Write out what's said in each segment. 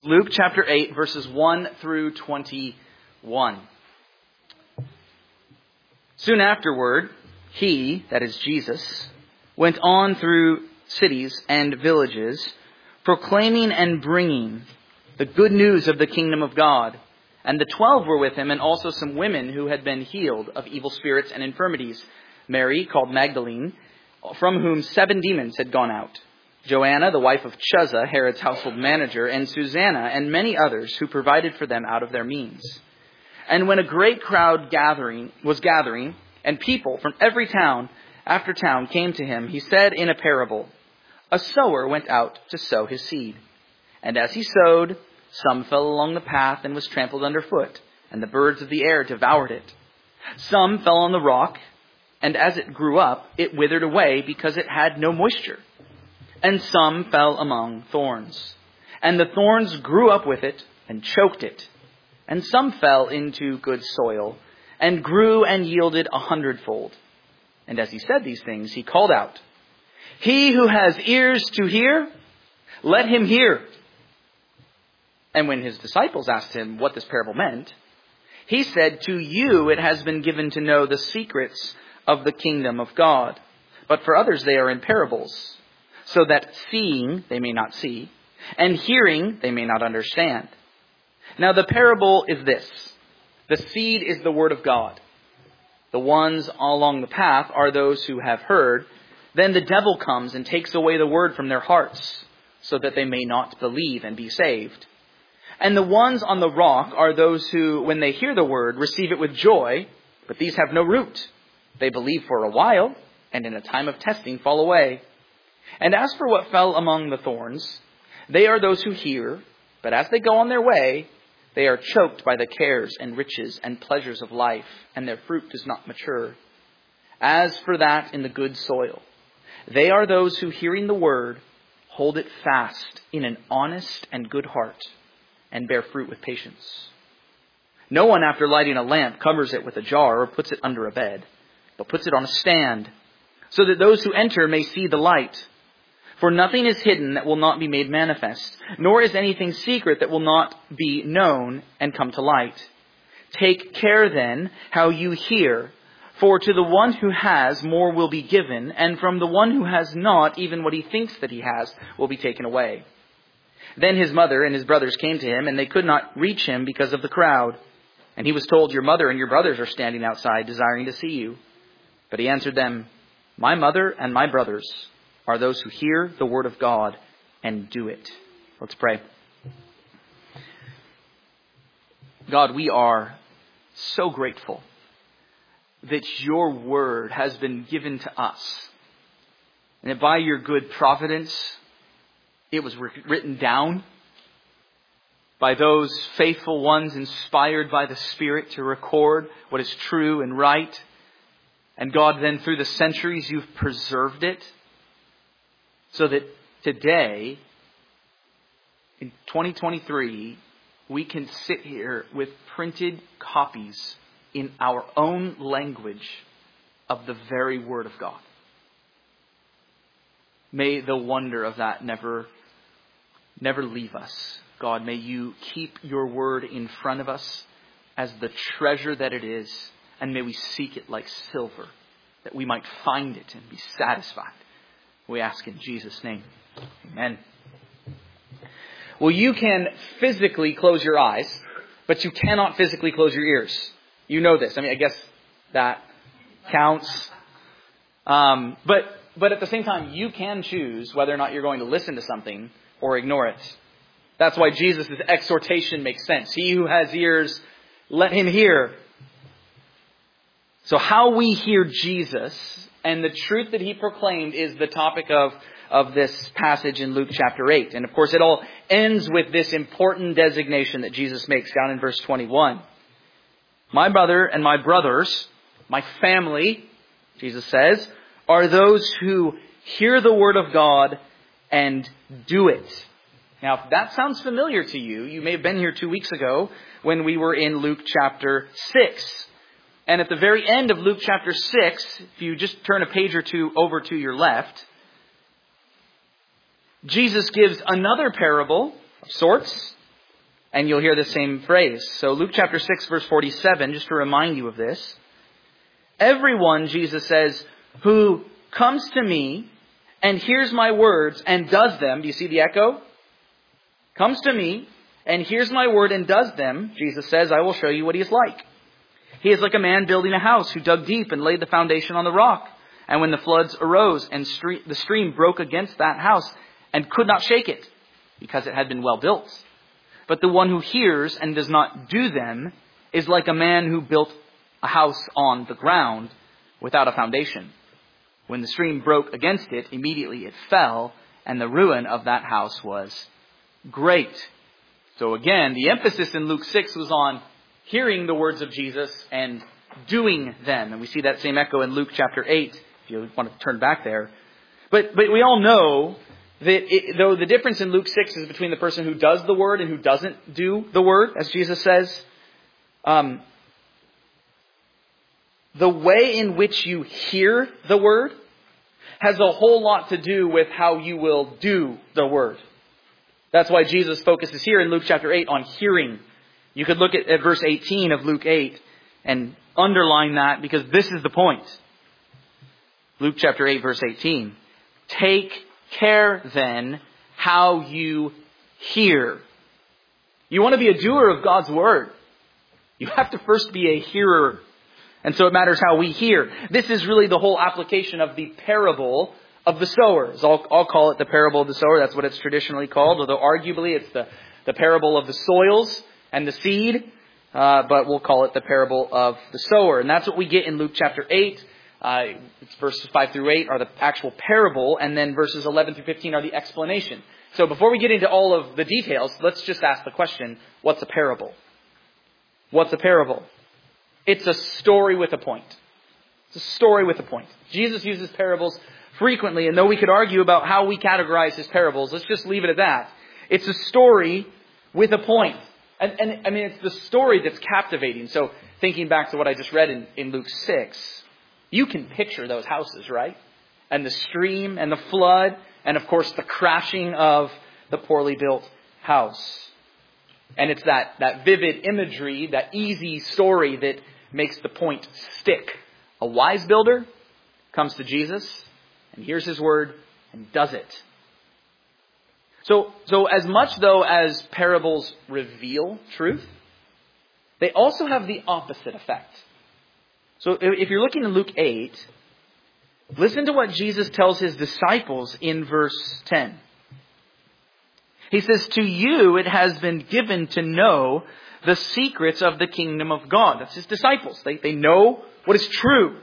Luke chapter 8, verses 1 through 21. Soon afterward, he, that is Jesus, went on through cities and villages, proclaiming and bringing the good news of the kingdom of God. And the 12 were with him, and also some women who had been healed of evil spirits and infirmities. Mary, called Magdalene, from whom 7 demons had gone out. Joanna, the wife of Chuza, Herod's household manager, and Susanna, and many others who provided for them out of their means. And when a great crowd was gathering, and people from every town after town came to him, he said in a parable, "A sower went out to sow his seed. And as he sowed, some fell along the path and was trampled underfoot, and the birds of the air devoured it. Some fell on the rock, and as it grew up, it withered away because it had no moisture. And some fell among thorns, and the thorns grew up with it and choked it. And some fell into good soil, and grew and yielded 100-fold. And as he said these things, he called out, 'He who has ears to hear, let him hear.' And when his disciples asked him what this parable meant, he said, 'To you it has been given to know the secrets of the kingdom of God. But for others they are in parables, so that seeing they may not see, and hearing they may not understand. Now the parable is this. The seed is the word of God. The ones along the path are those who have heard. Then the devil comes and takes away the word from their hearts, so that they may not believe and be saved. And the ones on the rock are those who, when they hear the word, receive it with joy, but these have no root. They believe for a while, and in a time of testing fall away. And as for what fell among the thorns, they are those who hear, but as they go on their way, they are choked by the cares and riches and pleasures of life, and their fruit does not mature. As for that in the good soil, they are those who, hearing the word, hold it fast in an honest and good heart, and bear fruit with patience. No one, after lighting a lamp, covers it with a jar or puts it under a bed, but puts it on a stand, so that those who enter may see the light. For nothing is hidden that will not be made manifest, nor is anything secret that will not be known and come to light. Take care then how you hear, for to the one who has more will be given, and from the one who has not, even what he thinks that he has will be taken away." Then his mother and his brothers came to him, and they could not reach him because of the crowd. And he was told, "Your mother and your brothers are standing outside, desiring to see you." But he answered them, "My mother and my brothers are those who hear the word of God and do it." Let's pray. God, we are so grateful that your word has been given to us, and that by your good providence, it was written down by those faithful ones inspired by the Spirit to record what is true and right. And God, then through the centuries, you've preserved it so that today, in 2023, we can sit here with printed copies in our own language of the very Word of God. May the wonder of that never leave us. God, may you keep your word in front of us as the treasure that it is, and may we seek it like silver, that we might find it and be satisfied. We ask in Jesus' name. Amen. Well, you can physically close your eyes, but you cannot physically close your ears. You know this. I mean, I guess that counts. But at the same time, you can choose whether or not you're going to listen to something or ignore it. That's why Jesus' exhortation makes sense. He who has ears, let him hear. So how we hear Jesus and the truth that he proclaimed is the topic of this passage in Luke chapter 8. And of course, it all ends with this important designation that Jesus makes down in verse 21. My mother and my brothers, my family, Jesus says, are those who hear the word of God and do it. Now, if that sounds familiar to you, you may have been here 2 weeks ago when we were in Luke chapter 6. And at the very end of Luke chapter 6, if you just turn a page or two over to your left, Jesus gives another parable of sorts, and you'll hear the same phrase. So Luke chapter 6, verse 47, just to remind you of this. Everyone, Jesus says, who comes to me and hears my words and does them. Do you see the echo? Comes to me and hears my word and does them, Jesus says, I will show you what he is like. He is like a man building a house who dug deep and laid the foundation on the rock. And when the floods arose and the stream broke against that house and could not shake it because it had been well built. But the one who hears and does not do them is like a man who built a house on the ground without a foundation. When the stream broke against it, immediately it fell, and the ruin of that house was great. So again, the emphasis in Luke 6 was on hearing the words of Jesus and doing them. And we see that same echo in Luke chapter 8, if you want to turn back there. But we all know that though the difference in Luke 6 is between the person who does the word and who doesn't do the word, as Jesus says, the way in which you hear the word has a whole lot to do with how you will do the word. That's why Jesus focuses here in Luke chapter 8 on hearing. You could look at verse 18 of Luke 8 and underline that, because this is the point. Luke chapter 8, verse 18. Take care then how you hear. You want to be a doer of God's word. You have to first be a hearer. And so it matters how we hear. This is really the whole application of the parable of the sowers. I'll call it the parable of the sower. That's what it's traditionally called. Although arguably it's the parable of the soils and the seed. But we'll call it the parable of the sower. And that's what we get in Luke chapter 8. It's verses 5 through 8 are the actual parable. And then verses 11 through 15 are the explanation. So before we get into all of the details, let's just ask the question, what's a parable? What's a parable? It's a story with a point. It's a story with a point. Jesus uses parables frequently, and though we could argue about how we categorize his parables, let's just leave it at that. It's a story with a point. And I mean, it's the story that's captivating. So thinking back to what I just read in Luke 6, you can picture those houses, right? And the stream and the flood, and of course the crashing of the poorly built house. And it's that vivid imagery, that easy story that makes the point stick. A wise builder comes to Jesus and hears his word and does it. So as much though as parables reveal truth, they also have the opposite effect. So if you're looking in Luke 8, listen to what Jesus tells his disciples in verse 10. He says, to you it has been given to know the secrets of the kingdom of God. That's his disciples. They know what is true.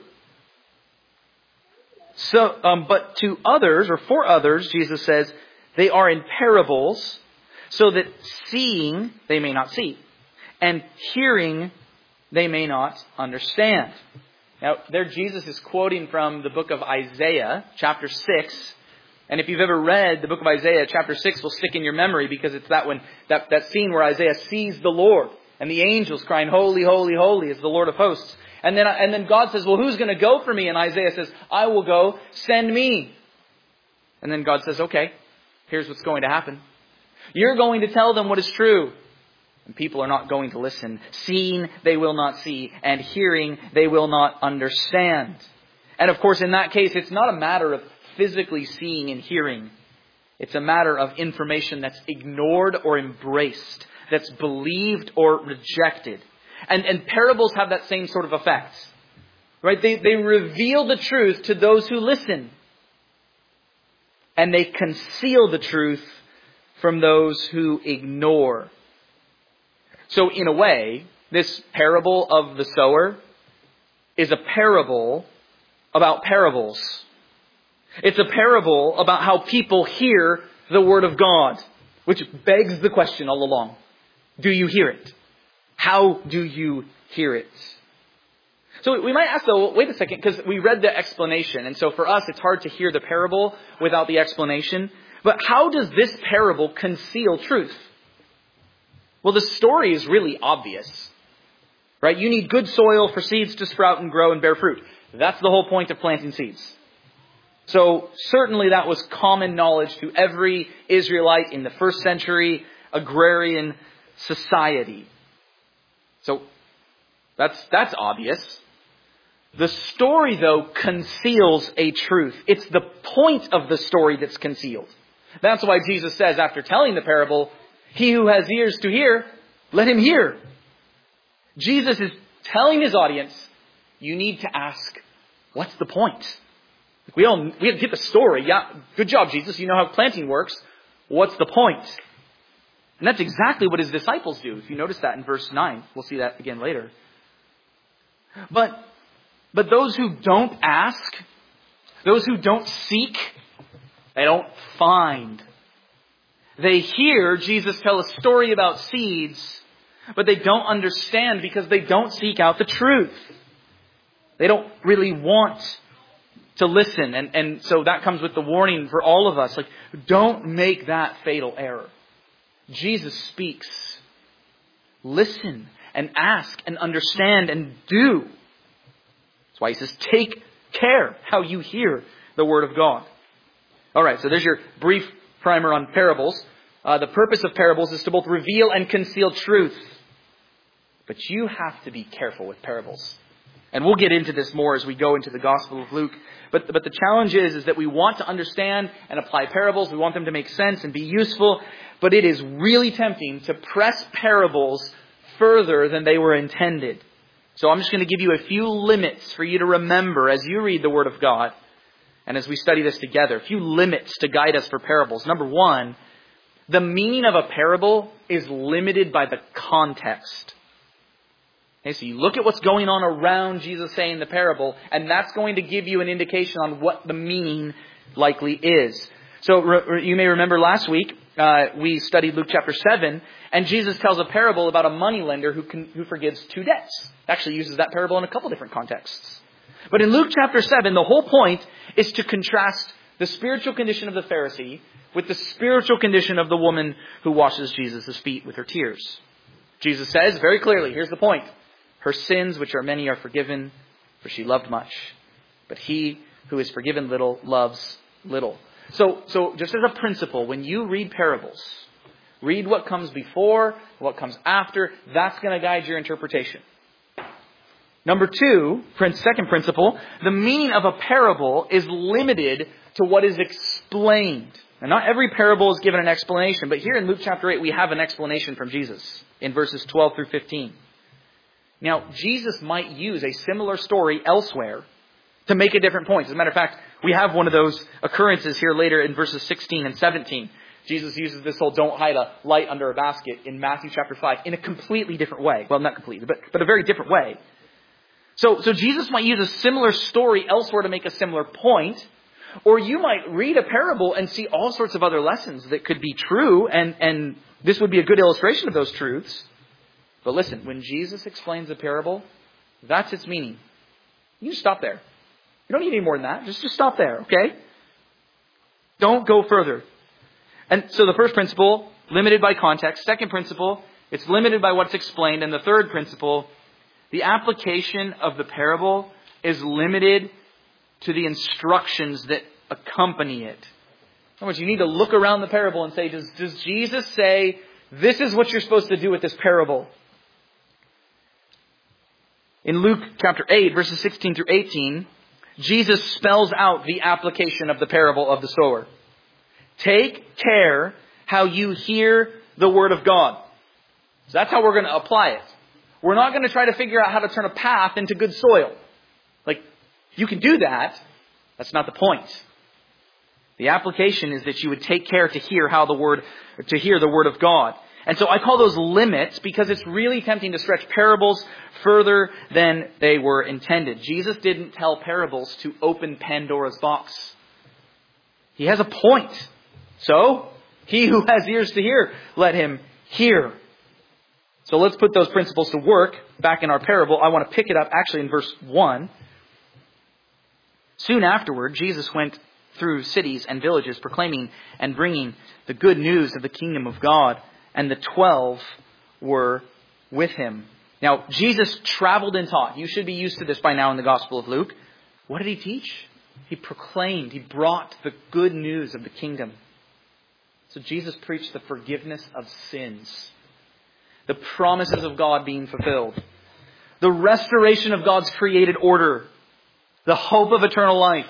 So, but to others, or for others, Jesus says, they are in parables, so that seeing they may not see, and hearing they may not understand. Now, there Jesus is quoting from the book of Isaiah, chapter 6. And if you've ever read the book of Isaiah, chapter 6 will stick in your memory, because it's that scene where Isaiah sees the Lord and the angels crying, holy, holy, holy is the Lord of hosts. And then God says, well, who's going to go for me? And Isaiah says, I will go, send me. And then God says, okay, here's what's going to happen. You're going to tell them what is true. And people are not going to listen. Seeing, they will not see. And hearing, they will not understand. And of course, in that case, it's not a matter of physically seeing and hearing. It's a matter of information that's ignored or embraced, that's believed or rejected. And parables have that same sort of effect. Right? They reveal the truth to those who listen. And they conceal the truth from those who ignore. So in a way, this parable of the sower is a parable about parables. It's a parable about how people hear the word of God, which begs the question all along. Do you hear it? How do you hear it? So we might ask though, wait a second, because we read the explanation. And so for us, it's hard to hear the parable without the explanation. But how does this parable conceal truth? Well, the story is really obvious, right? You need good soil for seeds to sprout and grow and bear fruit. That's the whole point of planting seeds. So certainly that was common knowledge to every Israelite in the first century agrarian society. So that's obvious. The story, though, conceals a truth. It's the point of the story that's concealed. That's why Jesus says, after telling the parable, he who has ears to hear, let him hear. Jesus is telling his audience, you need to ask, what's the point? We get the story. Yeah, good job, Jesus. You know how planting works. What's the point? And that's exactly what his disciples do. If you notice that in verse 9, we'll see that again later. But those who don't ask, those who don't seek, they don't find. They hear Jesus tell a story about seeds, but they don't understand because they don't seek out the truth. They don't really want to listen. And so that comes with the warning for all of us. Like, don't make that fatal error. Jesus speaks. Listen and ask and understand and do. That's why he says, take care how you hear the word of God. All right, so there's your brief primer on parables. The purpose of parables is to both reveal and conceal truth. But you have to be careful with parables. And we'll get into this more as we go into the Gospel of Luke. But the challenge is that we want to understand and apply parables. We want them to make sense and be useful. But it is really tempting to press parables further than they were intended. So I'm just going to give you a few limits for you to remember as you read the Word of God. And as we study this together, a few limits to guide us for parables. Number one, the meaning of a parable is limited by the context. Okay, so you look at what's going on around Jesus saying the parable, and that's going to give you an indication on what the meaning likely is. So you may remember last week, we studied Luke chapter 7, and Jesus tells a parable about a moneylender who forgives 2 debts. Actually uses that parable in a couple different contexts. But in Luke chapter 7, the whole point is to contrast the spiritual condition of the Pharisee with the spiritual condition of the woman who washes Jesus' feet with her tears. Jesus says very clearly, here's the point. Her sins, which are many, are forgiven, for she loved much. But he who is forgiven little loves little. So just as a principle, when you read parables, read what comes before, what comes after. That's going to guide your interpretation. Number two, second principle, the meaning of a parable is limited to what is explained. And not every parable is given an explanation, but here in Luke chapter 8, we have an explanation from Jesus in verses 12 through 15. Now, Jesus might use a similar story elsewhere to make a different point. As a matter of fact, we have one of those occurrences here later in verses 16 and 17. Jesus uses this whole don't hide a light under a basket in Matthew chapter 5 in a completely different way. Well, not completely, but a very different way. So Jesus might use a similar story elsewhere to make a similar point. Or you might read a parable and see all sorts of other lessons that could be true, and this would be a good illustration of those truths. But listen, when Jesus explains a parable, that's its meaning. You just stop there. You don't need any more than that. Just stop there, okay? Don't go further. And so the first principle, limited by context. Second principle, it's limited by what's explained. And the third principle, the application of the parable is limited to the instructions that accompany it. In other words, you need to look around the parable and say, does Jesus say, this is what you're supposed to do with this parable? In Luke chapter 8, verses 16 through 18, Jesus spells out the application of the parable of the sower. Take care how you hear the word of God. So that's how we're going to apply it. We're not going to try to figure out how to turn a path into good soil. Like, you can do that. That's not the point. The application is that you would take care to hear the word of God. And so I call those limits because it's really tempting to stretch parables further than they were intended. Jesus didn't tell parables to open Pandora's box. He has a point. So, he who has ears to hear, let him hear. So let's put those principles to work back in our parable. I want to pick it up actually in verse 1. Soon afterward, Jesus went through cities and villages proclaiming and bringing the good news of the kingdom of God. And the 12 were with him. Now, Jesus traveled and taught. You should be used to this by now in the Gospel of Luke. What did he teach? He proclaimed. He brought the good news of the kingdom. So Jesus preached the forgiveness of sins. the promises of God being fulfilled, the restoration of God's created order, the hope of eternal life.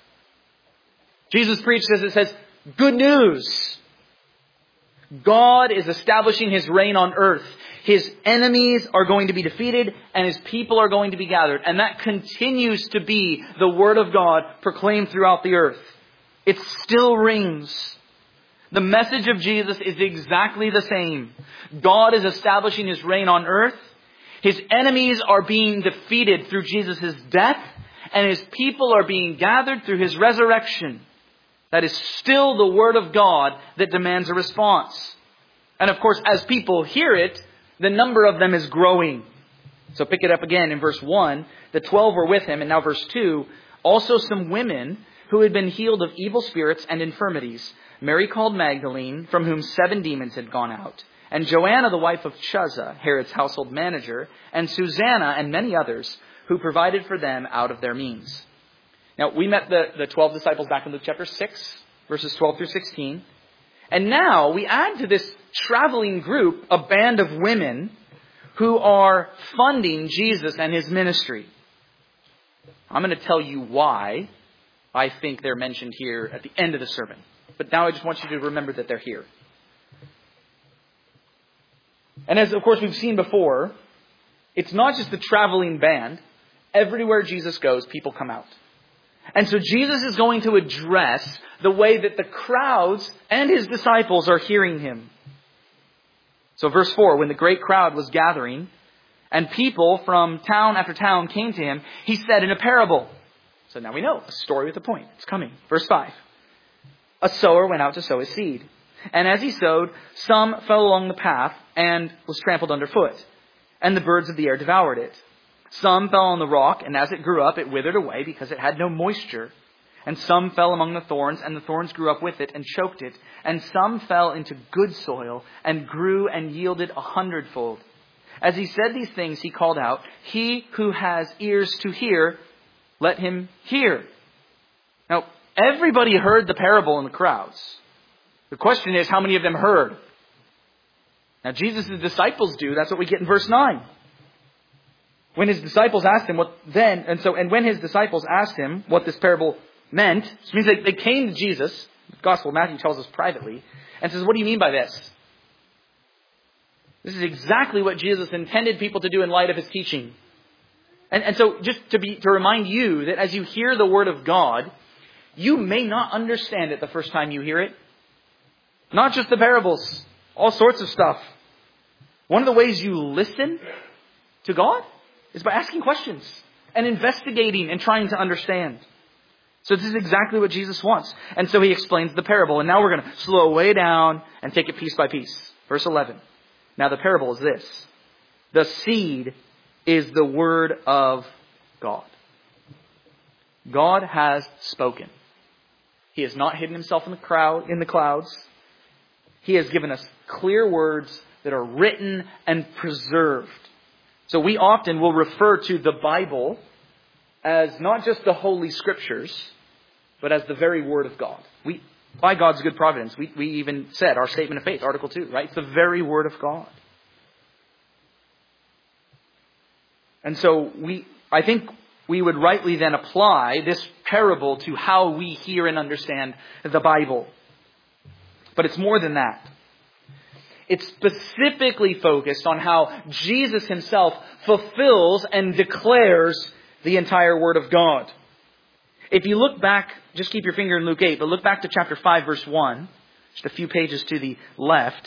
Jesus preached, as it says, good news. God is establishing His reign on earth. His enemies are going to be defeated and His people are going to be gathered. And that continues to be the Word of God proclaimed throughout the earth. It still rings. The message of Jesus is exactly the same. God is establishing His reign on earth. His enemies are being defeated through Jesus' death, and His people are being gathered through His resurrection. That is still the Word of God that demands a response. And of course, as people hear it, the number of them is growing. So pick it up again in verse 1. The 12 were with Him. And now verse 2. Also some women who had been healed of evil spirits and infirmities. Mary called Magdalene, from whom 7 demons had gone out. And Joanna, the wife of Chuza, Herod's household manager. And Susanna and many others who provided for them out of their means. Now, we met the 12 disciples back in Luke chapter 6, verses 12 through 16. And now we add to this traveling group a band of women who are funding Jesus and His ministry. I'm going to tell you why I think they're mentioned here at the end of the sermon. But now I just want you to remember that they're here. And as, of course, we've seen before, it's not just the traveling band. Everywhere Jesus goes, people come out. And so Jesus is going to address the way that the crowds and His disciples are hearing Him. So verse 4, when the great crowd was gathering and people from town after town came to Him, He said in a parable. So now we know, a story with a point. It's coming. Verse 5. A sower went out to sow his seed. And as he sowed, some fell along the path and was trampled underfoot. And the birds of the air devoured it. Some fell on the rock, and as it grew up, it withered away because it had no moisture. And some fell among the thorns, and the thorns grew up with it and choked it. And some fell into good soil and grew and yielded 100-fold. As he said these things, he called out, "He who has ears to hear, let him hear." Now, everybody heard the parable in the crowds. The question is, how many of them heard? Now, Jesus' disciples do. That's what we get in verse 9. When His disciples asked Him when His disciples asked Him what this parable meant, which means they came to Jesus, the Gospel of Matthew tells us privately, and says, "What do you mean by this?" This is exactly what Jesus intended people to do in light of His teaching. And so just to remind you that as you hear the Word of God, you may not understand it the first time you hear it. Not just the parables, all sorts of stuff. One of the ways you listen to God is by asking questions and investigating and trying to understand. So this is exactly what Jesus wants. And so He explains the parable. And now we're going to slow way down and take it piece by piece. Verse 11. Now the parable is this. The seed is the word of God. God has spoken. He has not hidden Himself in the clouds. He has given us clear words that are written and preserved. So we often will refer to the Bible as not just the Holy Scriptures, but as the very Word of God. By God's good providence, we even said our statement of faith, Article 2, right? It's the very Word of God. And so I think we would rightly then apply this parable to how we hear and understand the Bible. But it's more than that. It's specifically focused on how Jesus Himself fulfills and declares the entire Word of God. If you look back, just keep your finger in Luke 8, but look back to chapter 5, verse 1, just a few pages to the left.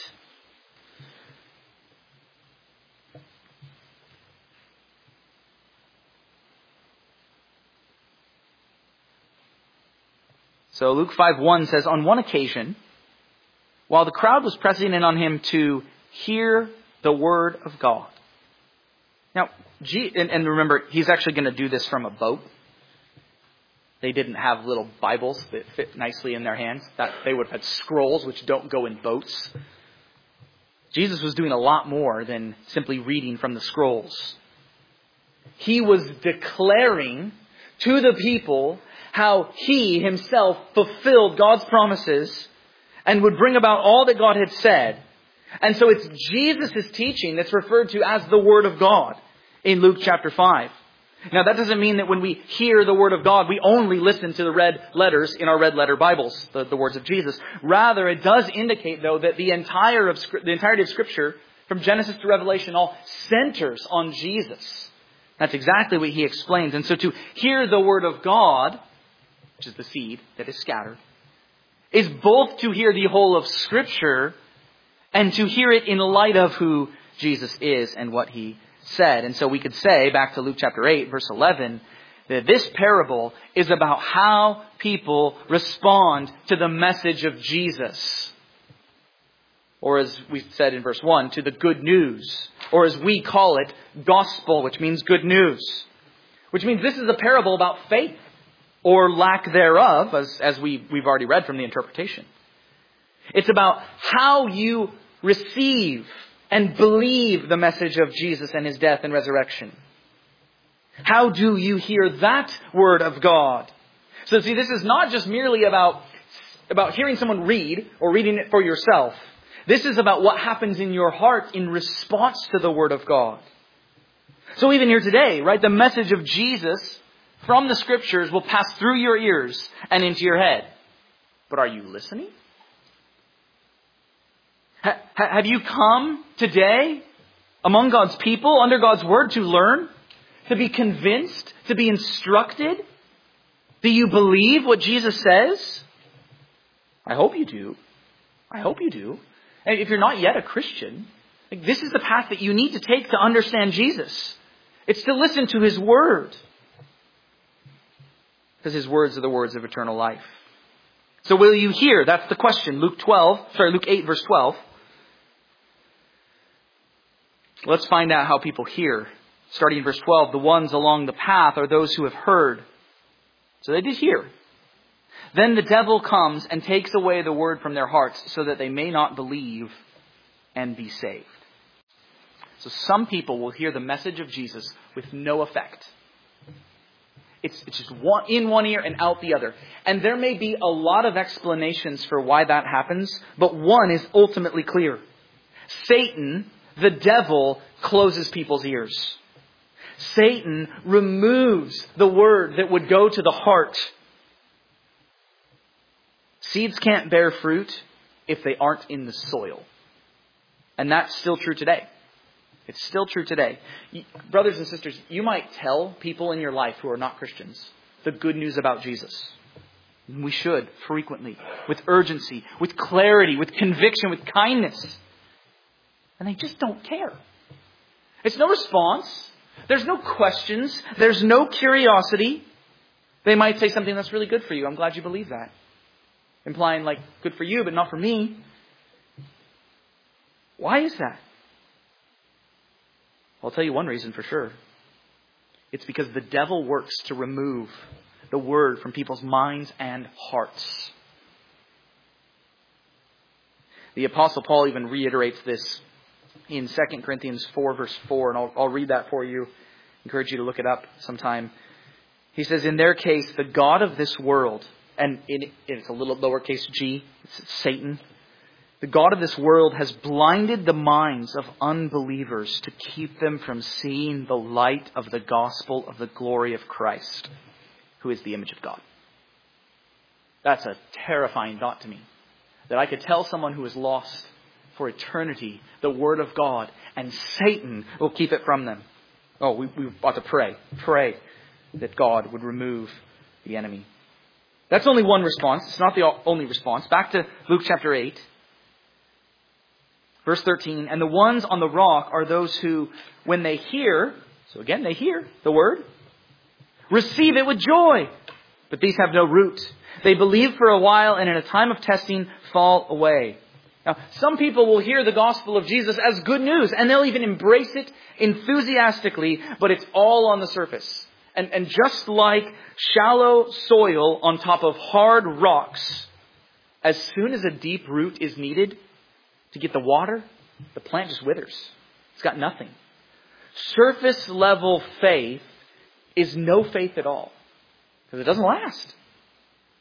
So Luke 5:1 says, on one occasion, while the crowd was pressing in on Him to hear the Word of God. Now, and remember, He's actually going to do this from a boat. They didn't have little Bibles that fit nicely in their hands. They would have had scrolls which don't go in boats. Jesus was doing a lot more than simply reading from the scrolls. He was declaring to the people how He Himself fulfilled God's promises and would bring about all that God had said. And so it's Jesus' teaching that's referred to as the Word of God in Luke chapter 5. Now that doesn't mean that when we hear the Word of God, we only listen to the red letters in our red letter Bibles, the words of Jesus. Rather, it does indicate, though, that the entirety of Scripture, from Genesis to Revelation, all centers on Jesus. That's exactly what he explains. And so to hear the Word of God, which is the seed that is scattered, is both to hear the whole of Scripture and to hear it in light of who Jesus is and what he said. And so we could say, back to Luke chapter 8, verse 11, that this parable is about how people respond to the message of Jesus. Or as we said in verse 1, to the good news. Or as we call it, gospel, which means good news. Which means this is a parable about faith, or lack thereof, as we've already read from the interpretation. It's about how you receive and believe the message of Jesus and his death and resurrection. How do you hear that Word of God? So see, this is not just merely about hearing someone read or reading it for yourself. This is about what happens in your heart in response to the Word of God. So even here today, right, the message of Jesus from the Scriptures will pass through your ears and into your head. But are you listening? Have you come today among God's people, under God's Word, to learn, to be convinced, to be instructed? Do you believe what Jesus says? I hope you do. I hope you do. And if you're not yet a Christian, this is the path that you need to take to understand Jesus. It's to listen to his Word. Because his words are the words of eternal life. So will you hear? That's the question. Luke 8, verse 12. Let's find out how people hear. Starting in verse 12, the ones along the path are those who have heard. So they did hear. Then the devil comes and takes away the word from their hearts so that they may not believe and be saved. So some people will hear the message of Jesus with no effect. It's just in one ear and out the other. And there may be a lot of explanations for why that happens, but one is ultimately clear. Satan, the devil, closes people's ears. Satan removes the word that would go to the heart. Seeds can't bear fruit if they aren't in the soil. And that's still true today. It's still true today. Brothers and sisters, you might tell people in your life who are not Christians the good news about Jesus. We should frequently, with urgency, with clarity, with conviction, with kindness. And they just don't care. It's no response. There's no questions. There's no curiosity. They might say something that's really good for you. I'm glad you believe that. Implying like, good for you, but not for me. Why is that? I'll tell you one reason for sure. It's because the devil works to remove the word from people's minds and hearts. The Apostle Paul even reiterates this in 2 Corinthians 4, verse 4, and I'll read that for you. Encourage you to look it up sometime. He says, in their case, the God of this world, and it's a little lowercase g, it's Satan. The God of this world has blinded the minds of unbelievers to keep them from seeing the light of the gospel of the glory of Christ, who is the image of God. That's a terrifying thought to me. That I could tell someone who is lost for eternity the word of God, and Satan will keep it from them. Oh, we ought to pray. Pray that God would remove the enemy. That's only one response. It's not the only response. Back to Luke chapter 8. Verse 13, and the ones on the rock are those who, when they hear, so again, they hear the word, receive it with joy. But these have no root. They believe for a while and in a time of testing fall away. Now, some people will hear the gospel of Jesus as good news and they'll even embrace it enthusiastically, but it's all on the surface. And just like shallow soil on top of hard rocks, as soon as a deep root is needed to get the water, the plant just withers. It's got nothing. Surface level faith is no faith at all, because it doesn't last.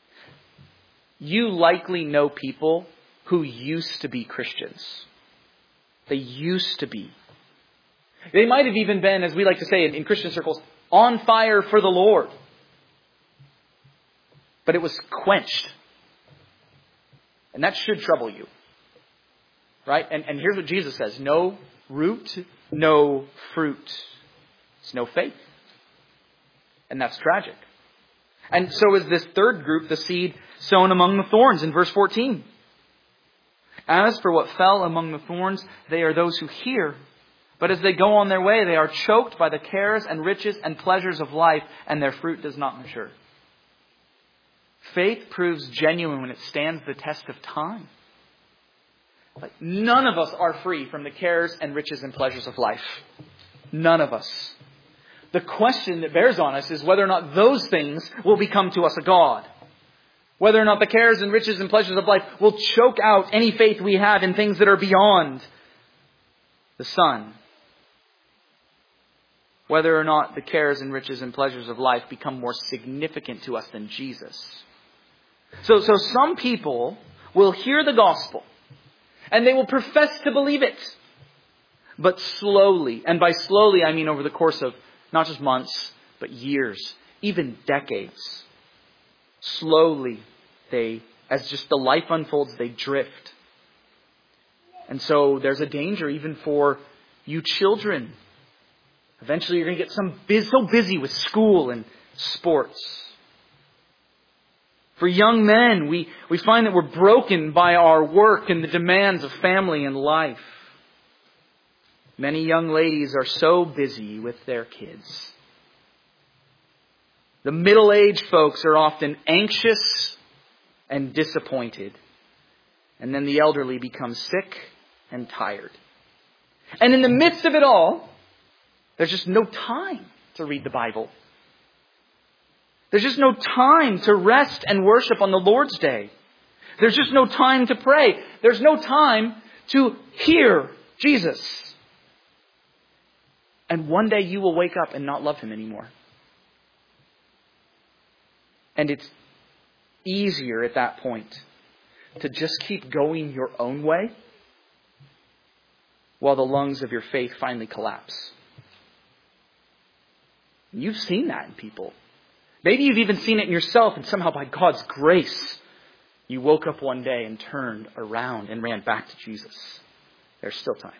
You likely know people who used to be Christians. They used to be. They might have even been, as we like to say in Christian circles, on fire for the Lord. But it was quenched. And that should trouble you. Right? And here's what Jesus says. No root, no fruit. It's no faith. And that's tragic. And so is this third group, the seed sown among the thorns in verse 14. As for what fell among the thorns, they are those who hear. But as they go on their way, they are choked by the cares and riches and pleasures of life, and their fruit does not mature. Faith proves genuine when it stands the test of time. Like, none of us are free from the cares and riches and pleasures of life. None of us. The question that bears on us is whether or not those things will become to us a God. Whether or not the cares and riches and pleasures of life will choke out any faith we have in things that are beyond the sun. Whether or not the cares and riches and pleasures of life become more significant to us than Jesus. So some people will hear the gospel and they will profess to believe it. But slowly, and by slowly I mean over the course of not just months, but years, even decades. Slowly, as just the life unfolds, they drift. And so there's a danger even for you children. Eventually you're going to get so busy with school and sports. For young men, we find that we're broken by our work and the demands of family and life. Many young ladies are so busy with their kids. The middle-aged folks are often anxious and disappointed. And then the elderly become sick and tired. And in the midst of it all, there's just no time to read the Bible. There's just no time to rest and worship on the Lord's Day. There's just no time to pray. There's no time to hear Jesus. And one day you will wake up and not love Him anymore. And it's easier at that point to just keep going your own way while the lungs of your faith finally collapse. You've seen that in people. Maybe you've even seen it in yourself, and somehow by God's grace, you woke up one day and turned around and ran back to Jesus. There's still time.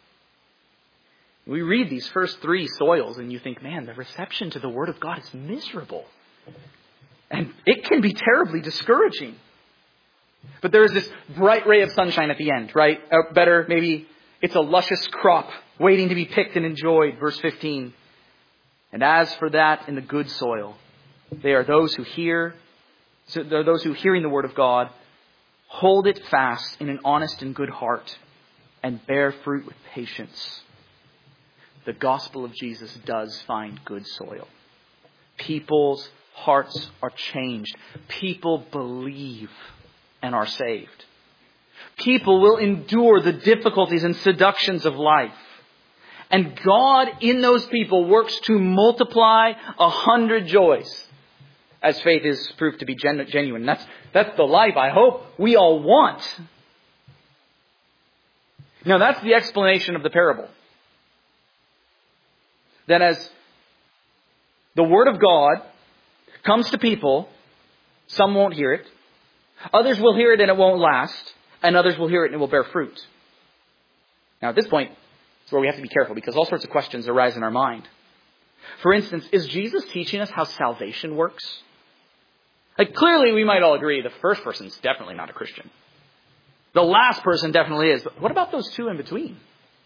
We read these first three soils and you think, man, the reception to the Word of God is miserable. And it can be terribly discouraging. But there is this bright ray of sunshine at the end, right? Better, maybe it's a luscious crop waiting to be picked and enjoyed. Verse 15. And as for that in the good soil, they are those who hear, so they're those who hearing the Word of God, hold it fast in an honest and good heart, and bear fruit with patience. The gospel of Jesus does find good soil. People's hearts are changed. People believe and are saved. People will endure the difficulties and seductions of life. And God in those people works to multiply 100 joys as faith is proved to be genuine. That's the life I hope we all want. Now that's the explanation of the parable. That as the Word of God comes to people, some won't hear it. Others will hear it and it won't last. And others will hear it and it will bear fruit. Now at this point, it's where we have to be careful because all sorts of questions arise in our mind. For instance, is Jesus teaching us how salvation works? Like clearly we might all agree the first person's definitely not a Christian. The last person definitely is. But what about those two in between?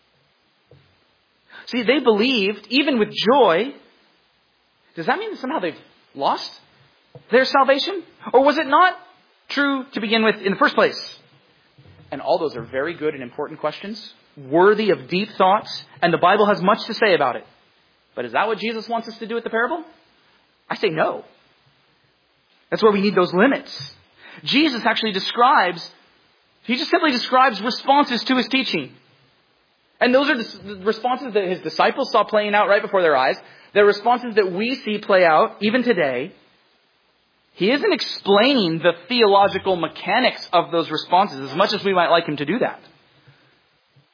See, they believed, even with joy. Does that mean that somehow they've lost their salvation? Or was it not true to begin with in the first place? And all those are very good and important questions, worthy of deep thoughts, and the Bible has much to say about it. But is that what Jesus wants us to do with the parable? I say no. That's where we need those limits. Jesus actually he just simply describes responses to his teaching. And those are the responses that his disciples saw playing out right before their eyes. They're responses that we see play out even today. He isn't explaining the theological mechanics of those responses as much as we might like him to do that.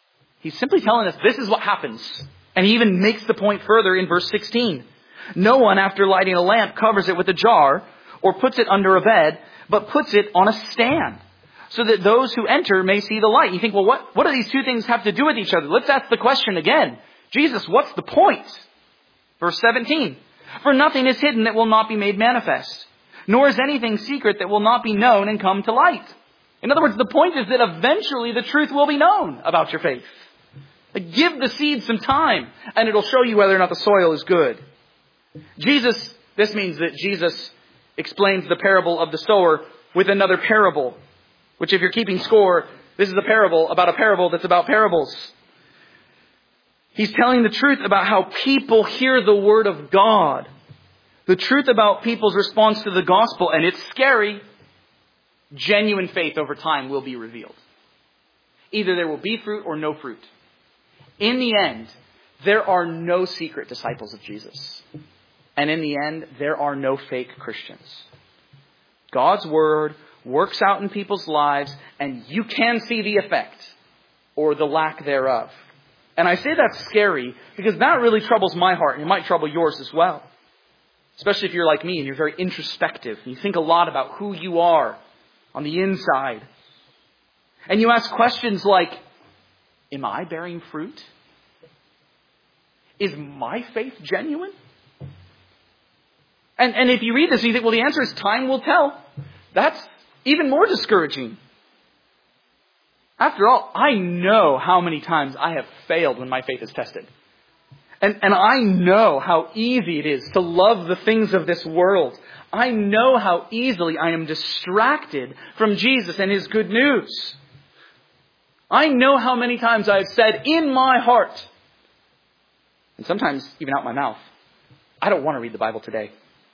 He's simply telling us this is what happens. And he even makes the point further in verse 16. No one, after lighting a lamp, covers it with a jar or puts it under a bed, but puts it on a stand, so that those who enter may see the light. You think, well, what do these two things have to do with each other? Let's ask the question again. Jesus, what's the point? Verse 17. For nothing is hidden that will not be made manifest, nor is anything secret that will not be known and come to light. In other words, the point is that eventually the truth will be known about your faith. Give the seed some time, and it'll show you whether or not the soil is good. This means that Jesus explains the parable of the sower with another parable, which if you're keeping score, this is a parable about a parable that's about parables. He's telling the truth about how people hear the Word of God. The truth about people's response to the gospel, and it's scary. Genuine faith over time will be revealed. Either there will be fruit or no fruit. In the end, there are no secret disciples of Jesus. And in the end, there are no fake Christians. God's Word works out in people's lives, and you can see the effect or the lack thereof. And I say that's scary because that really troubles my heart, and it might trouble yours as well. Especially if you're like me and you're very introspective and you think a lot about who you are on the inside. And you ask questions like, am I bearing fruit? Is my faith genuine? And if you read this and you think, well, the answer is time will tell. That's even more discouraging. After all, I know how many times I have failed when my faith is tested. And I know how easy it is to love the things of this world. I know how easily I am distracted from Jesus and His good news. I know how many times I have said in my heart, and sometimes even out my mouth, I don't want to read the Bible today.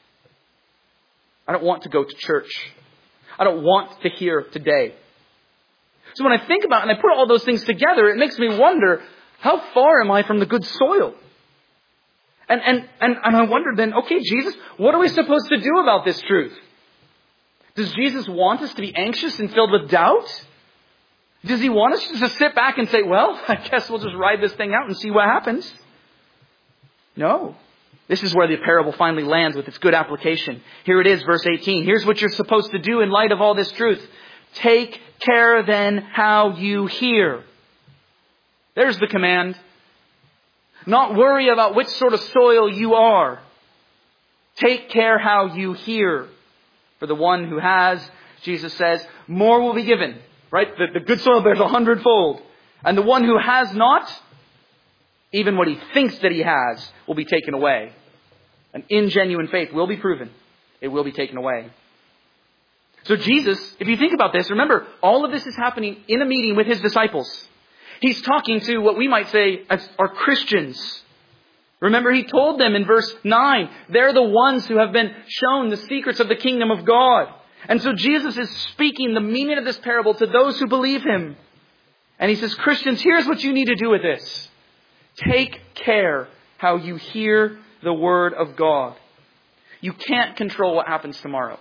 I don't want to go to church. I don't want to hear today. So when I think about it and I put all those things together, it makes me wonder, how far am I from the good soil? And I wonder then, okay, Jesus, what are we supposed to do about this truth? Does Jesus want us to be anxious and filled with doubt? Does He want us to sit back and say, well, I guess we'll just ride this thing out and see what happens? No. This is where the parable finally lands with its good application. Here it is, verse 18. Here's what you're supposed to do in light of all this truth. Take care then how you hear. There's the command. Not worry about which sort of soil you are. Take care how you hear. For the one who has, Jesus says, more will be given. Right? The good soil bears 100-fold. And the one who has not, even what he thinks that he has, will be taken away. An ingenuine faith will be proven. It will be taken away. So Jesus, if you think about this, remember, all of this is happening in a meeting with His disciples. He's talking to what we might say are Christians. Remember, He told them in verse 9, they're the ones who have been shown the secrets of the kingdom of God. And so Jesus is speaking the meaning of this parable to those who believe Him. And He says, Christians, here's what you need to do with this. Take care how you hear the Word of God. You can't control what happens tomorrow.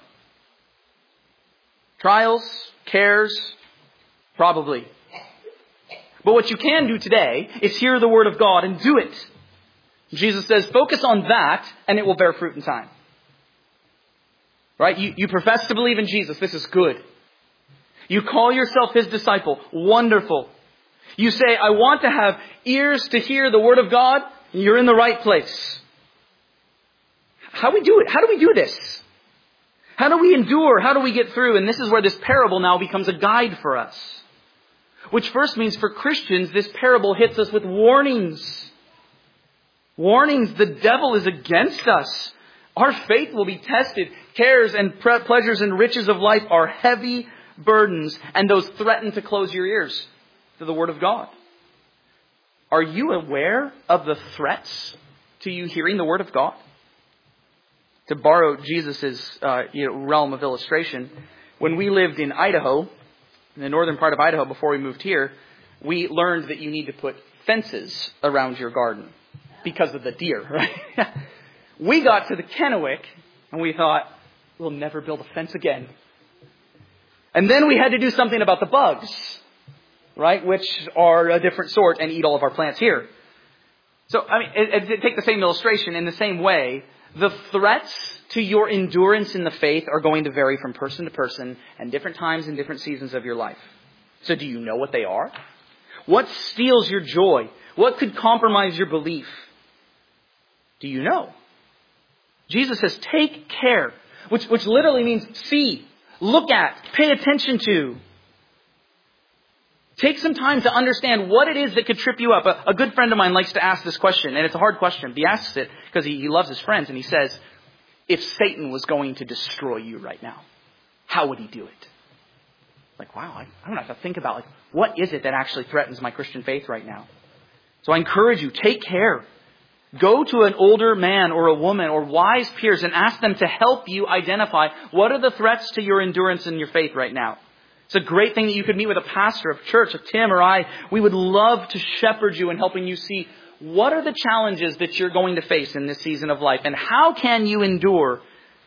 Trials, cares, probably. But what you can do today is hear the Word of God and do it. Jesus says, focus on that and it will bear fruit in time. Right? You profess to believe in Jesus. This is good. You call yourself His disciple. Wonderful. You say, I want to have ears to hear the Word of God. You're in the right place. How do we do it? How do we do this? How do we endure? How do we get through? And this is where this parable now becomes a guide for us. Which first means for Christians, this parable hits us with warnings. Warnings, the devil is against us. Our faith will be tested. Cares and pleasures and riches of life are heavy burdens, and those threaten to close your ears to the Word of God. Are you aware of the threats to you hearing the Word of God? To borrow Jesus' realm of illustration, when we lived in Idaho, in the northern part of Idaho before we moved here, we learned that you need to put fences around your garden because of the deer, right? We got to the Kennewick and we thought, we'll never build a fence again. And then we had to do something about the bugs. right, which are a different sort and eat all of our plants here. So, take the same illustration. In the same way, the threats to your endurance in the faith are going to vary from person to person and different times and different seasons of your life. So do you know what they are? What steals your joy? What could compromise your belief? Do you know? Jesus says, take care, which literally means see, look at, pay attention to. Take some time to understand what it is that could trip you up. A good friend of mine likes to ask this question, and it's a hard question. He asks it because he loves his friends, and he says, if Satan was going to destroy you right now, how would he do it? Like, wow, I don't have to think about, what is it that actually threatens my Christian faith right now? So I encourage you, take care. Go to an older man or a woman or wise peers and ask them to help you identify what are the threats to your endurance in your faith right now. It's a great thing that you could meet with a pastor of church, of Tim or I. We would love to shepherd you in helping you see what are the challenges that you're going to face in this season of life and how can you endure.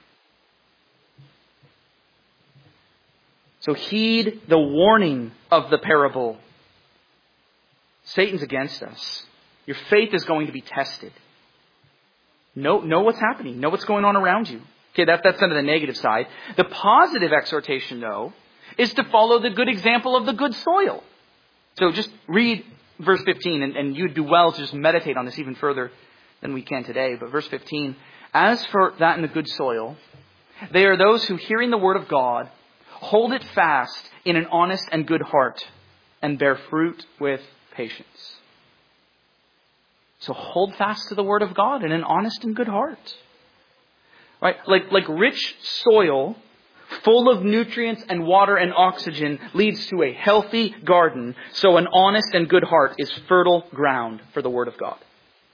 So heed the warning of the parable. Satan's against us. Your faith is going to be tested. Know what's happening. Know what's going on around you. Okay, that's under the negative side. The positive exhortation, though, is to follow the good example of the good soil. So just read verse 15, and you'd do well to just meditate on this even further than we can today. But verse 15, as for that in the good soil, they are those who, hearing the word of God, hold it fast in an honest and good heart, and bear fruit with patience. So hold fast to the word of God in an honest and good heart. Right? Like rich soil, full of nutrients and water and oxygen, leads to a healthy garden. So an honest and good heart is fertile ground for the word of God.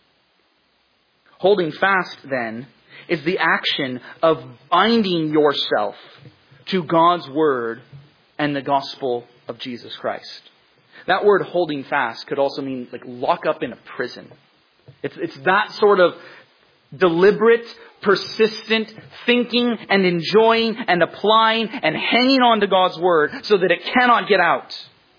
Holding fast, then, is the action of binding yourself to God's word and the gospel of Jesus Christ. That word holding fast could also mean lock up in a prison. It's that sort of deliberate, persistent thinking and enjoying and applying and hanging on to God's word so that it cannot get out.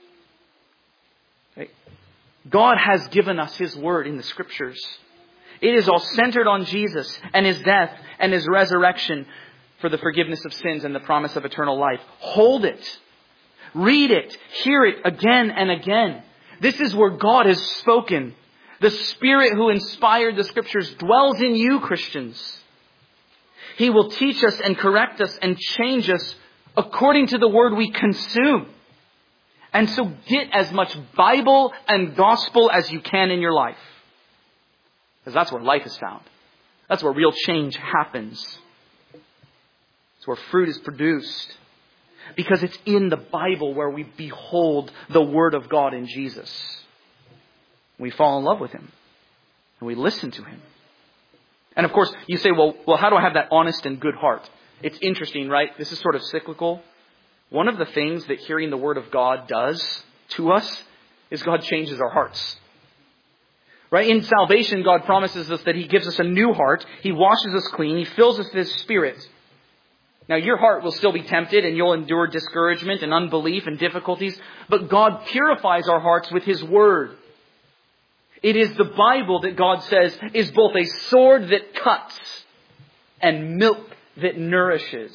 Okay? God has given us His word in the Scriptures. It is all centered on Jesus and His death and His resurrection for the forgiveness of sins and the promise of eternal life. Hold it. Read it. Hear it again and again. This is where God has spoken. The Spirit who inspired the Scriptures dwells in you, Christians. He will teach us and correct us and change us according to the word we consume. And so get as much Bible and gospel as you can in your life. Because that's where life is found. That's where real change happens. It's where fruit is produced. Because it's in the Bible where we behold the Word of God in Jesus. We fall in love with Him. And we listen to Him. And of course, you say, well, how do I have that honest and good heart? It's interesting, right? This is sort of cyclical. One of the things that hearing the Word of God does to us is God changes our hearts. Right? In salvation, God promises us that He gives us a new heart. He washes us clean. He fills us with His Spirit. Now, your heart will still be tempted and you'll endure discouragement and unbelief and difficulties. But God purifies our hearts with His Word. It is the Bible that God says is both a sword that cuts and milk that nourishes.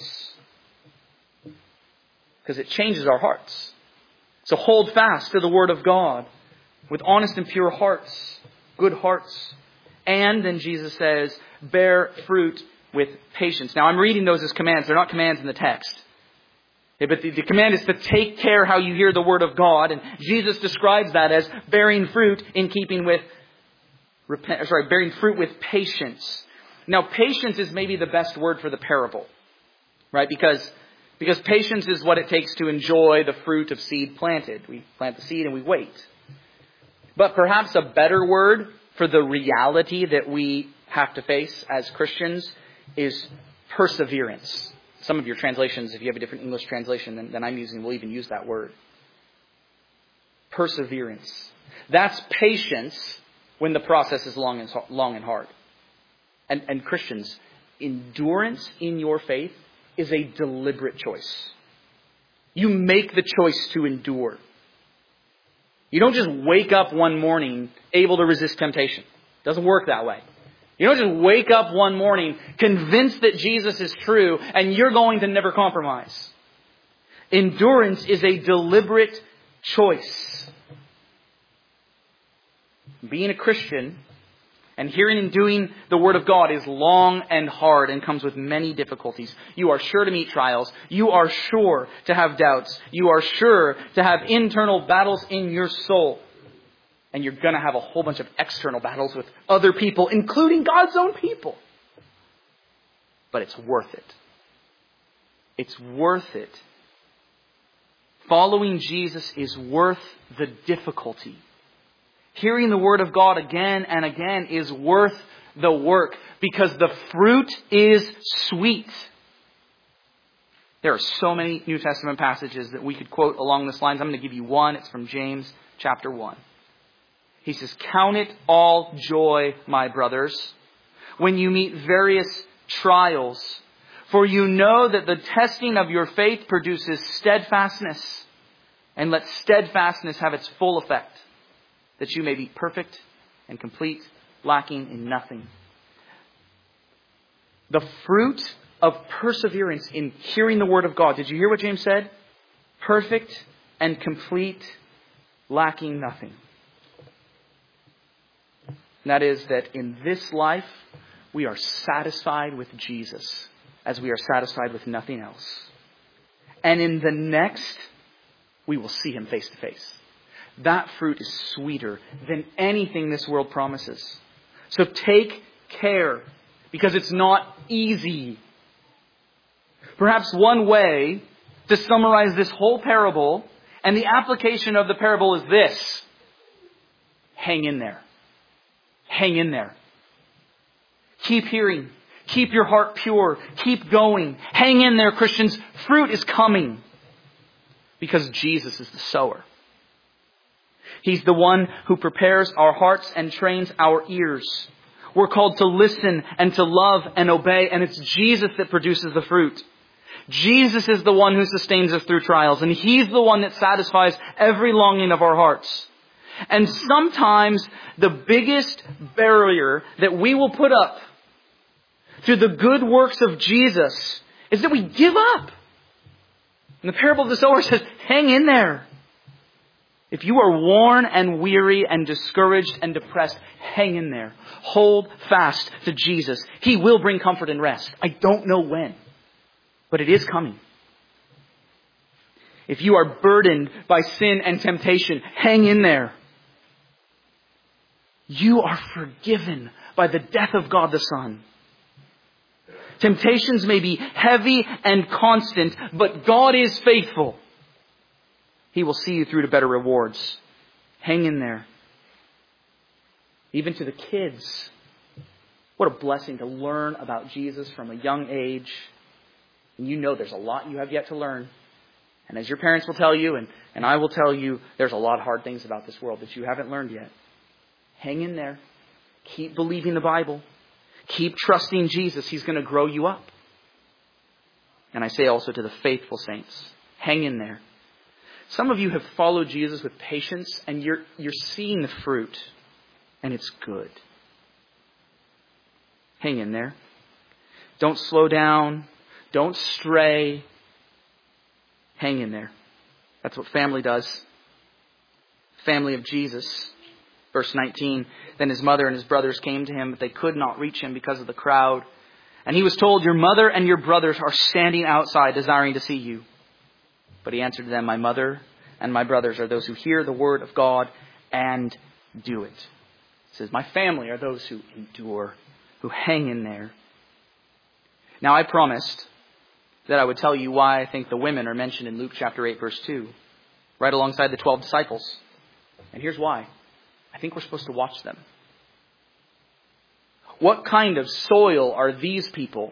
Because it changes our hearts. So hold fast to the Word of God with honest and pure hearts, good hearts. And then Jesus says, bear fruit with patience. Now I'm reading those as commands. They're not commands in the text. But the command is to take care how you hear the Word of God. And Jesus describes that as bearing fruit in keeping with, bearing fruit with patience. Now patience is maybe the best word for the parable. Right? Because patience is what it takes to enjoy the fruit of seed planted. We plant the seed and we wait. But perhaps a better word for the reality that we have to face as Christians is perseverance. Some of your translations, if you have a different English translation than I'm using, will even use that word. Perseverance. That's patience when the process is long and hard. And Christians, endurance in your faith is a deliberate choice. You make the choice to endure. You don't just wake up one morning able to resist temptation. It doesn't work that way. You don't just wake up one morning convinced that Jesus is true and you're going to never compromise. Endurance is a deliberate choice. Being a Christian and hearing and doing the Word of God is long and hard and comes with many difficulties. You are sure to meet trials. You are sure to have doubts. You are sure to have internal battles in your soul. And you're going to have a whole bunch of external battles with other people, including God's own people. But it's worth it. It's worth it. Following Jesus is worth the difficulty. Hearing the Word of God again and again is worth the work because the fruit is sweet. There are so many New Testament passages that we could quote along this lines. I'm going to give you one. It's from James chapter 1. He says, "Count it all joy, my brothers, when you meet various trials, for you know that the testing of your faith produces steadfastness, and let steadfastness have its full effect, that you may be perfect and complete, lacking in nothing." The fruit of perseverance in hearing the Word of God. Did you hear what James said? Perfect and complete, lacking nothing. And that is that in this life, we are satisfied with Jesus as we are satisfied with nothing else. And in the next, we will see Him face to face. That fruit is sweeter than anything this world promises. So take care, because it's not easy. Perhaps one way to summarize this whole parable and the application of the parable is this: hang in there. Hang in there. Keep hearing. Keep your heart pure. Keep going. Hang in there, Christians. Fruit is coming. Because Jesus is the sower. He's the one who prepares our hearts and trains our ears. We're called to listen and to love and obey, and it's Jesus that produces the fruit. Jesus is the one who sustains us through trials, and He's the one that satisfies every longing of our hearts. And sometimes the biggest barrier that we will put up to the good works of Jesus is that we give up. And the parable of the sower says, hang in there. If you are worn and weary and discouraged and depressed, hang in there. Hold fast to Jesus. He will bring comfort and rest. I don't know when, but it is coming. If you are burdened by sin and temptation, hang in there. You are forgiven by the death of God the Son. Temptations may be heavy and constant, but God is faithful. He will see you through to better rewards. Hang in there. Even to the kids. What a blessing to learn about Jesus from a young age. And you know there's a lot you have yet to learn. And as your parents will tell you, and I will tell you, there's a lot of hard things about this world that you haven't learned yet. Hang in there. Keep believing the Bible. Keep trusting Jesus. He's going to grow you up. And I say also to the faithful saints, hang in there. Some of you have followed Jesus with patience, and you're seeing the fruit, and it's good. Hang in there. Don't slow down. Don't stray. Hang in there. That's what family does. Family of Jesus. Verse 19, then his mother and his brothers came to him, but they could not reach him because of the crowd. And he was told, your mother and your brothers are standing outside desiring to see you. But he answered them, my mother and my brothers are those who hear the word of God and do it. He says, my family are those who endure, who hang in there. Now I promised that I would tell you why I think the women are mentioned in Luke chapter 8, verse 2, right alongside the 12 disciples. And here's why. I think we're supposed to watch them. What kind of soil are these people?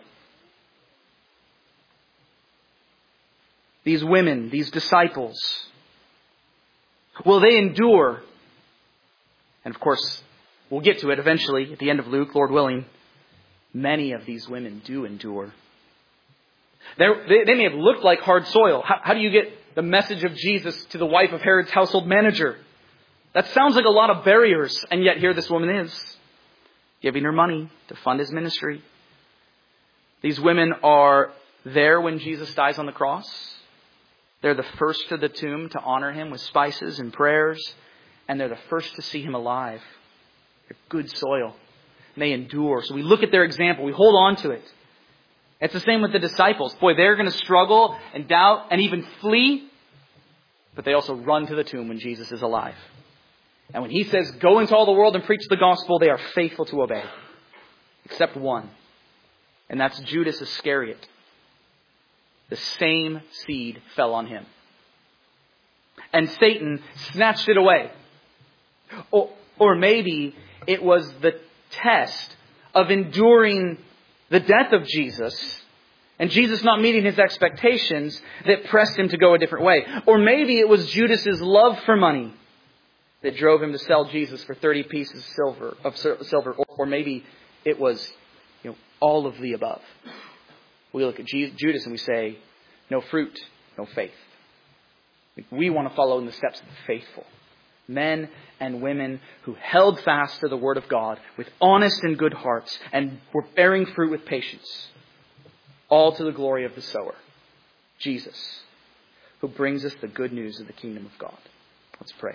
These women, these disciples. Will they endure? And of course, we'll get to it eventually at the end of Luke, Lord willing. Many of these women do endure. They may have looked like hard soil. How do you get the message of Jesus to the wife of Herod's household manager? That sounds like a lot of barriers, and yet here this woman is, giving her money to fund his ministry. These women are there when Jesus dies on the cross. They're the first to the tomb to honor him with spices and prayers, and they're the first to see him alive. They're good soil, and they endure. So we look at their example, we hold on to it. It's the same with the disciples. Boy, they're going to struggle and doubt and even flee, but they also run to the tomb when Jesus is alive. And when he says, go into all the world and preach the gospel, they are faithful to obey. Except one. And that's Judas Iscariot. The same seed fell on him. And Satan snatched it away. Or maybe it was the test of enduring the death of Jesus and Jesus not meeting his expectations that pressed him to go a different way. Or maybe it was Judas's love for money that drove him to sell Jesus for 30 pieces of silver. Or maybe it was, all of the above. We look at Judas and we say, no fruit, no faith. We want to follow in the steps of the faithful. Men and women who held fast to the Word of God with honest and good hearts and were bearing fruit with patience. All to the glory of the sower, Jesus, who brings us the good news of the kingdom of God. Let's pray.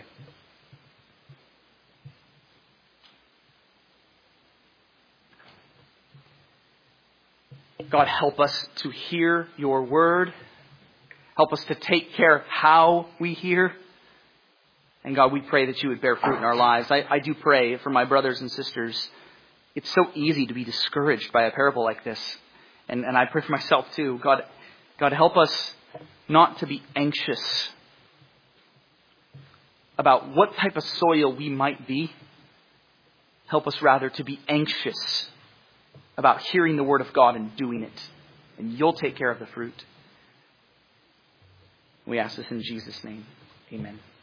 God, help us to hear your word. Help us to take care how we hear. And God, we pray that you would bear fruit in our lives. I do pray for my brothers and sisters. It's so easy to be discouraged by a parable like this. And I pray for myself too. God, help us not to be anxious about what type of soil we might be. Help us rather to be anxious about hearing the word of God and doing it. And you'll take care of the fruit. We ask this in Jesus' name. Amen.